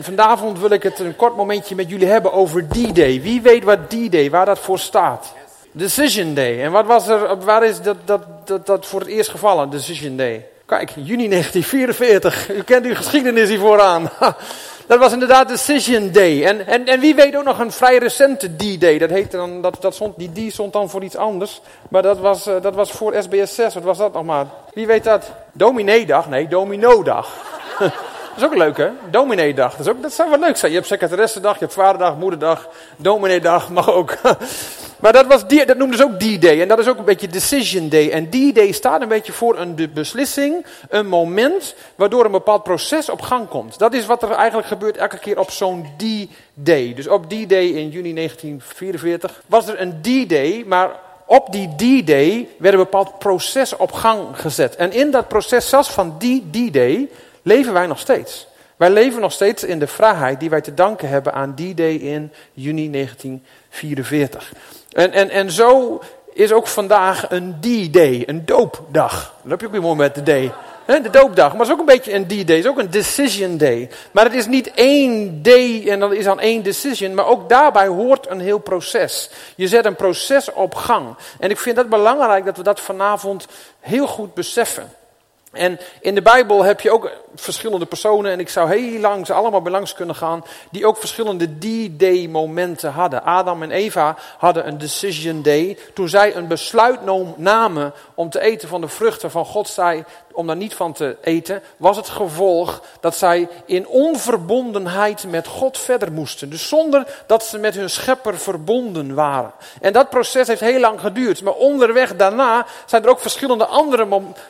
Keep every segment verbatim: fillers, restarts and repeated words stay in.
Vanavond wil ik het een kort momentje met jullie hebben over D-Day. Wie weet wat D-Day, waar dat voor staat? Decision Day. En wat was er, waar is dat, dat, dat, dat voor het eerst gevallen, Decision Day? Kijk, juni negentien vierenveertig. U kent uw geschiedenis hier vooraan. Dat was inderdaad Decision Day. En, en, en wie weet ook nog een vrij recente D-Day. Dat heette dan, dat, dat stond, die D stond dan voor iets anders. Maar dat was, uh, dat was voor S B S zes. Wat was dat nog maar? Wie weet dat? Domineedag? Nee, Domino-dag. Dat is ook leuk, hè? Domineedag. Dat, is ook, dat zou wel leuk zijn. Je hebt secretaressendag, je hebt vaderdag, moederdag, domineedag mag ook. Maar dat, was die, dat noemden ze ook D-Day. En dat is ook een beetje Decision Day. En D-Day staat een beetje voor een beslissing, een moment, waardoor een bepaald proces op gang komt. Dat is wat er eigenlijk gebeurt elke keer op zo'n D-Day. Dus op D-Day in juni negentien vierenveertig was er een D-Day, maar op die D-Day werd een bepaald proces op gang gezet. En in dat proces, zelfs van die D-Day, leven wij nog steeds. Wij leven nog steeds in de vrijheid die wij te danken hebben aan D-Day in juni negentien vierenveertig. En, en, en zo is ook vandaag een D-Day, een doopdag. Dan heb je ook weer mooi met de day. De doopdag, maar het is ook een beetje een D-Day, het is ook een decision day. Maar het is niet één day en dat is dan één decision, maar ook daarbij hoort een heel proces. Je zet een proces op gang. En ik vind het belangrijk dat we dat vanavond heel goed beseffen. En in de Bijbel heb je ook verschillende personen, en ik zou heel lang ze allemaal bij langs kunnen gaan, die ook verschillende D-Day momenten hadden. Adam en Eva hadden een decision day, toen zij een besluit namen om te eten van de vruchten van God zei, om daar niet van te eten, was het gevolg dat zij in onverbondenheid met God verder moesten. Dus zonder dat ze met hun schepper verbonden waren. En dat proces heeft heel lang geduurd, maar onderweg daarna zijn er ook verschillende andere momenten,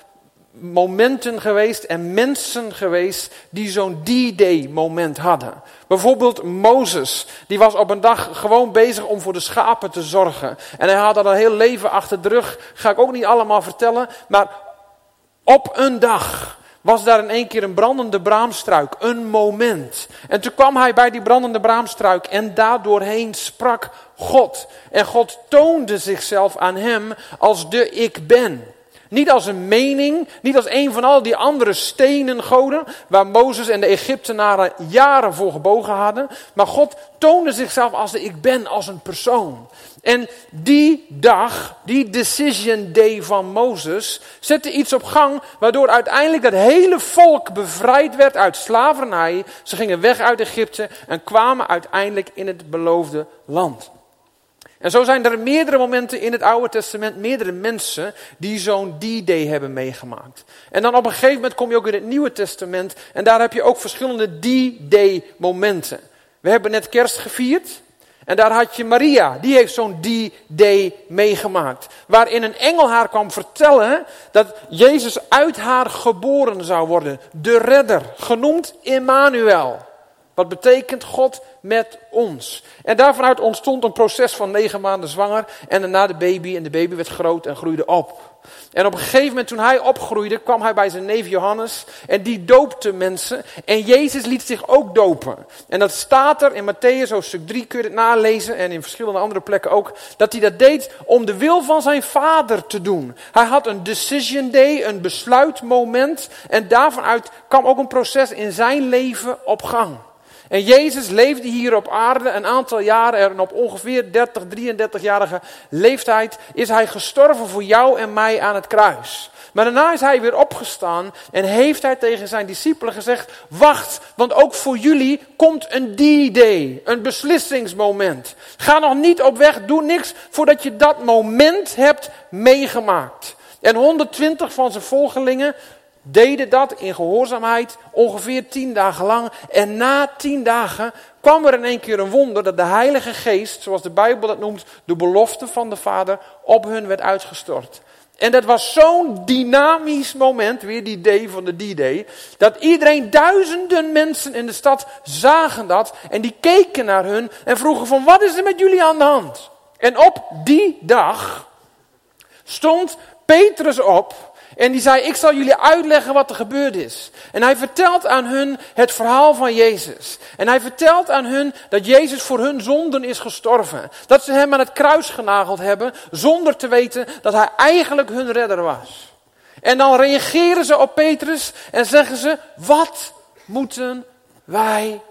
momenten geweest en mensen geweest die zo'n D-Day moment hadden. Bijvoorbeeld Mozes, die was op een dag gewoon bezig om voor de schapen te zorgen. En hij had al een heel leven achter de rug, ga ik ook niet allemaal vertellen, maar op een dag was daar in één keer een brandende braamstruik, een moment. En toen kwam hij bij die brandende braamstruik en daardoorheen sprak God. En God toonde zichzelf aan hem als de ik ben. Niet als een mening, niet als een van al die andere stenen goden, waar Mozes en de Egyptenaren jaren voor gebogen hadden. Maar God toonde zichzelf als de ik ben, als een persoon. En die dag, die decision day van Mozes, zette iets op gang, waardoor uiteindelijk dat hele volk bevrijd werd uit slavernij. Ze gingen weg uit Egypte en kwamen uiteindelijk in het beloofde land. En zo zijn er meerdere momenten in het Oude Testament, meerdere mensen die zo'n D-Day hebben meegemaakt. En dan op een gegeven moment kom je ook in het Nieuwe Testament en daar heb je ook verschillende D-Day momenten. We hebben net kerst gevierd en daar had je Maria, die heeft zo'n D-Day meegemaakt. Waarin een engel haar kwam vertellen dat Jezus uit haar geboren zou worden. De redder, genoemd Immanuel. Wat betekent God met ons? En daarvanuit ontstond een proces van negen maanden zwanger. En daarna de baby. En de baby werd groot en groeide op. En op een gegeven moment toen hij opgroeide, kwam hij bij zijn neef Johannes. En die doopte mensen. En Jezus liet zich ook dopen. En dat staat er in Mattheüs hoofdstuk drie, kun je het nalezen. En in verschillende andere plekken ook. Dat hij dat deed om de wil van zijn vader te doen. Hij had een decision day, een besluitmoment. En daarvanuit kwam ook een proces in zijn leven op gang. En Jezus leefde hier op aarde een aantal jaren en op ongeveer dertig, drieëndertig-jarige leeftijd is hij gestorven voor jou en mij aan het kruis. Maar daarna is hij weer opgestaan en heeft hij tegen zijn discipelen gezegd, wacht, want ook voor jullie komt een D-Day, een beslissingsmoment. Ga nog niet op weg, doe niks voordat je dat moment hebt meegemaakt. En honderdtwintig van zijn volgelingen deden dat in gehoorzaamheid ongeveer tien dagen lang. En na tien dagen kwam er in één keer een wonder dat de Heilige Geest, zoals de Bijbel dat noemt, de belofte van de Vader, op hun werd uitgestort. En dat was zo'n dynamisch moment, weer die day van de D-Day, dat iedereen, duizenden mensen in de stad zagen dat en die keken naar hun en vroegen van wat is er met jullie aan de hand? En op die dag stond Petrus op. En die zei, ik zal jullie uitleggen wat er gebeurd is. En hij vertelt aan hun het verhaal van Jezus. En hij vertelt aan hun dat Jezus voor hun zonden is gestorven. Dat ze hem aan het kruis genageld hebben, zonder te weten dat hij eigenlijk hun redder was. En dan reageren ze op Petrus en zeggen ze, wat moeten wij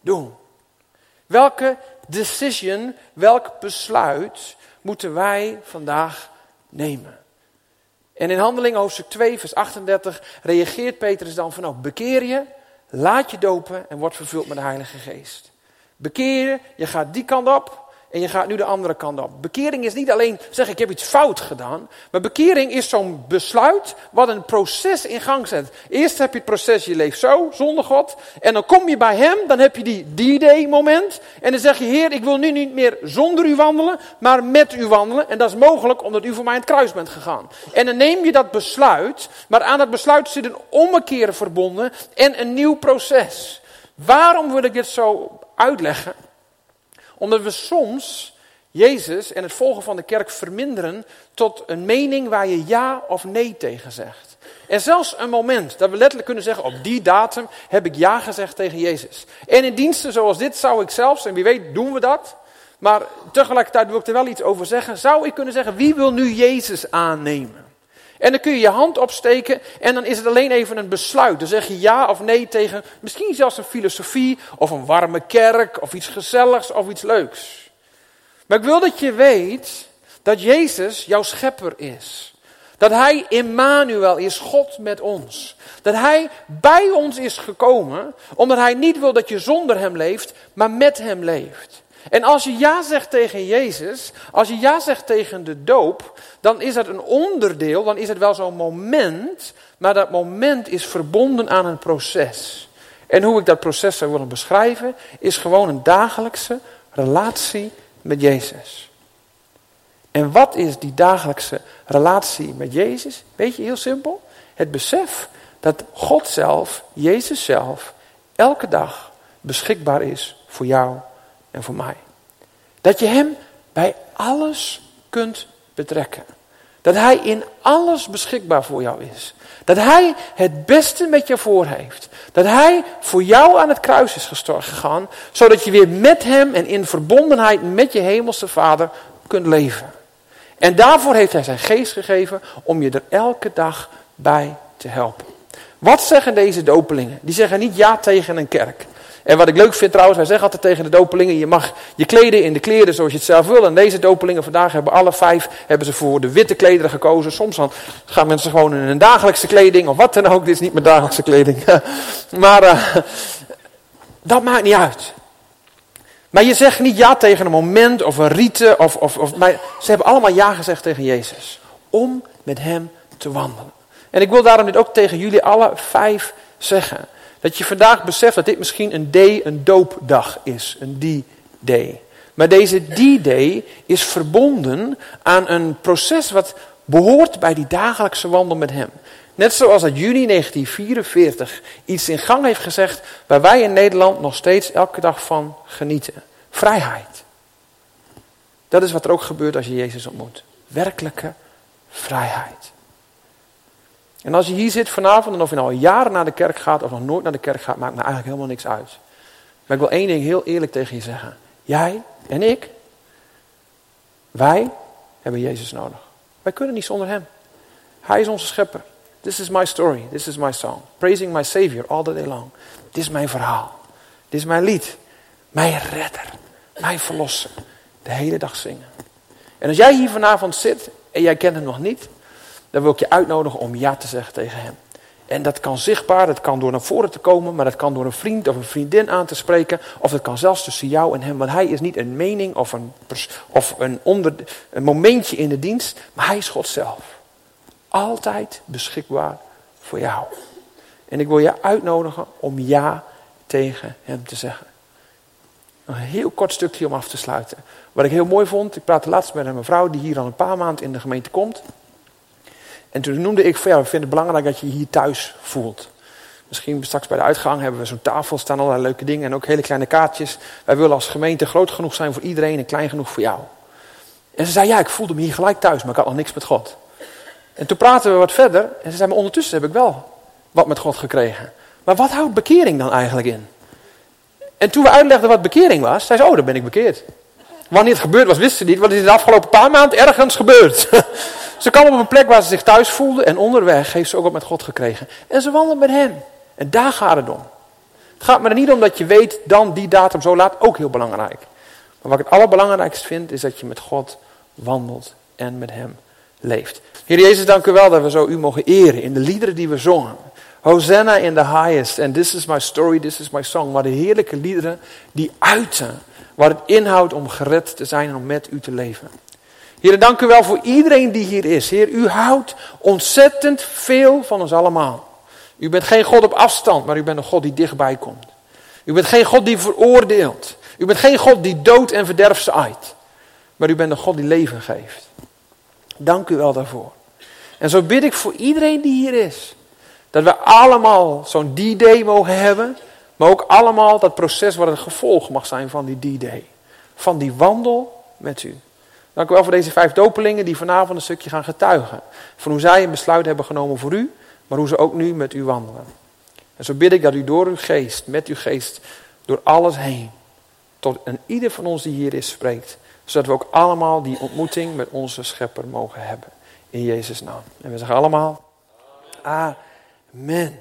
doen? Welke decision, welk besluit moeten wij vandaag nemen? En in Handelingen hoofdstuk twee, vers achtendertig reageert Petrus dan van, nou, bekeer je, laat je dopen en word vervuld met de Heilige Geest. Bekeer je, je gaat die kant op en je gaat nu de andere kant op. Bekering is niet alleen zeggen, ik heb iets fout gedaan. Maar bekering is zo'n besluit wat een proces in gang zet. Eerst heb je het proces, je leeft zo, zonder God. En dan kom je bij hem, dan heb je die D-Day moment. En dan zeg je, Heer, ik wil nu niet meer zonder u wandelen, maar met u wandelen. En dat is mogelijk omdat u voor mij aan het kruis bent gegaan. En dan neem je dat besluit, maar aan dat besluit zit een ommekeer verbonden en een nieuw proces. Waarom wil ik dit zo uitleggen? Omdat we soms Jezus en het volgen van de kerk verminderen tot een mening waar je ja of nee tegen zegt. En zelfs een moment dat we letterlijk kunnen zeggen, op die datum heb ik ja gezegd tegen Jezus. En in diensten zoals dit zou ik zelfs, en wie weet doen we dat, maar tegelijkertijd wil ik er wel iets over zeggen, zou ik kunnen zeggen, wie wil nu Jezus aannemen? En dan kun je je hand opsteken en dan is het alleen even een besluit. Dan zeg je ja of nee tegen misschien zelfs een filosofie of een warme kerk of iets gezelligs of iets leuks. Maar ik wil dat je weet dat Jezus jouw schepper is. Dat hij Immanuel is, God met ons. Dat hij bij ons is gekomen omdat hij niet wil dat je zonder hem leeft, maar met hem leeft. En als je ja zegt tegen Jezus, als je ja zegt tegen de doop, dan is dat een onderdeel, dan is het wel zo'n moment, maar dat moment is verbonden aan een proces. En hoe ik dat proces zou willen beschrijven, is gewoon een dagelijkse relatie met Jezus. En wat is die dagelijkse relatie met Jezus? Weet je, heel simpel. Het besef dat God zelf, Jezus zelf, elke dag beschikbaar is voor jou en voor mij. Dat je hem bij alles kunt betrekken. Dat hij in alles beschikbaar voor jou is. Dat hij het beste met je voor heeft. Dat hij voor jou aan het kruis is gegaan, zodat je weer met hem en in verbondenheid met je hemelse Vader kunt leven. En daarvoor heeft hij zijn geest gegeven om je er elke dag bij te helpen. Wat zeggen deze dopelingen? Die zeggen niet ja tegen een kerk. En wat ik leuk vind trouwens, wij zeggen altijd tegen de dopelingen, je mag je kleden in de kleren zoals je het zelf wil. En deze dopelingen vandaag hebben alle vijf hebben ze voor de witte klederen gekozen. Soms dan gaan mensen gewoon in hun dagelijkse kleding of wat dan ook. Dit is niet mijn dagelijkse kleding. Maar uh, dat maakt niet uit. Maar je zegt niet ja tegen een moment of een rite. Of, of, of, maar ze hebben allemaal ja gezegd tegen Jezus. Om met hem te wandelen. En ik wil daarom dit ook tegen jullie alle vijf zeggen. Dat je vandaag beseft dat dit misschien een day, een doopdag is. Een D-Day. Maar deze D-Day is verbonden aan een proces wat behoort bij die dagelijkse wandel met hem. Net zoals dat juni negentien vierenveertig iets in gang heeft gezegd waar wij in Nederland nog steeds elke dag van genieten. Vrijheid. Dat is wat er ook gebeurt als je Jezus ontmoet. Werkelijke vrijheid. En als je hier zit vanavond en of je nou al jaren naar de kerk gaat of nog nooit naar de kerk gaat, maakt me eigenlijk helemaal niks uit. Maar ik wil één ding heel eerlijk tegen je zeggen. Jij en ik, wij hebben Jezus nodig. Wij kunnen niet zonder hem. Hij is onze schepper. This is my story. This is my song. Praising my Savior all the day long. Dit is mijn verhaal. Dit is mijn lied. Mijn redder. Mijn verlosser. De hele dag zingen. En als jij hier vanavond zit en jij kent hem nog niet, dan wil ik je uitnodigen om ja te zeggen tegen hem. En dat kan zichtbaar, dat kan door naar voren te komen, maar dat kan door een vriend of een vriendin aan te spreken. Of dat kan zelfs tussen jou en hem, want hij is niet een mening of een, pers- of een, onder, een momentje in de dienst, maar hij is God zelf. Altijd beschikbaar voor jou. En ik wil je uitnodigen om ja tegen hem te zeggen. Een heel kort stukje om af te sluiten. Wat ik heel mooi vond, ik praatte laatst met een mevrouw die hier al een paar maanden in de gemeente komt. En toen noemde ik van ja, we vinden het belangrijk dat je je hier thuis voelt. Misschien straks bij de uitgang hebben we zo'n tafel, staan allerlei leuke dingen en ook hele kleine kaartjes. Wij willen als gemeente groot genoeg zijn voor iedereen en klein genoeg voor jou. En ze zei ja, ik voelde me hier gelijk thuis, maar ik had nog niks met God. En toen praten we wat verder en ze zei maar ondertussen heb ik wel wat met God gekregen. Maar wat houdt bekering dan eigenlijk in? En toen we uitlegden wat bekering was, zei ze oh, dan ben ik bekeerd. Wanneer het gebeurd was, wist ze niet, want het is de afgelopen paar maanden ergens gebeurd. Ze kwam op een plek waar ze zich thuis voelde en onderweg heeft ze ook wat met God gekregen. En ze wandelt met hem. En daar gaat het om. Het gaat me er niet om dat je weet, dan die datum zo laat, ook heel belangrijk. Maar wat ik het allerbelangrijkste vind, is dat je met God wandelt en met hem leeft. Heer Jezus, dank u wel dat we zo u mogen eren in de liederen die we zongen. Hosanna in the highest, and this is my story, this is my song. Maar de heerlijke liederen die uiten wat het inhoudt om gered te zijn en om met u te leven. Heer, dank u wel voor iedereen die hier is. Heer, u houdt ontzettend veel van ons allemaal. U bent geen God op afstand, maar u bent een God die dichtbij komt. U bent geen God die veroordeelt. U bent geen God die dood en verderf zaait. Maar u bent een God die leven geeft. Dank u wel daarvoor. En zo bid ik voor iedereen die hier is. Dat we allemaal zo'n D-Day mogen hebben. Maar ook allemaal dat proces wat het gevolg mag zijn van die D-Day. Van die wandel met u. Dank u wel voor deze vijf dopelingen die vanavond een stukje gaan getuigen. Van hoe zij een besluit hebben genomen voor u. Maar hoe ze ook nu met u wandelen. En zo bid ik dat u door uw geest, met uw geest, door alles heen. Tot een ieder van ons die hier is spreekt. Zodat we ook allemaal die ontmoeting met onze schepper mogen hebben. In Jezus' naam. En we zeggen allemaal, Amen.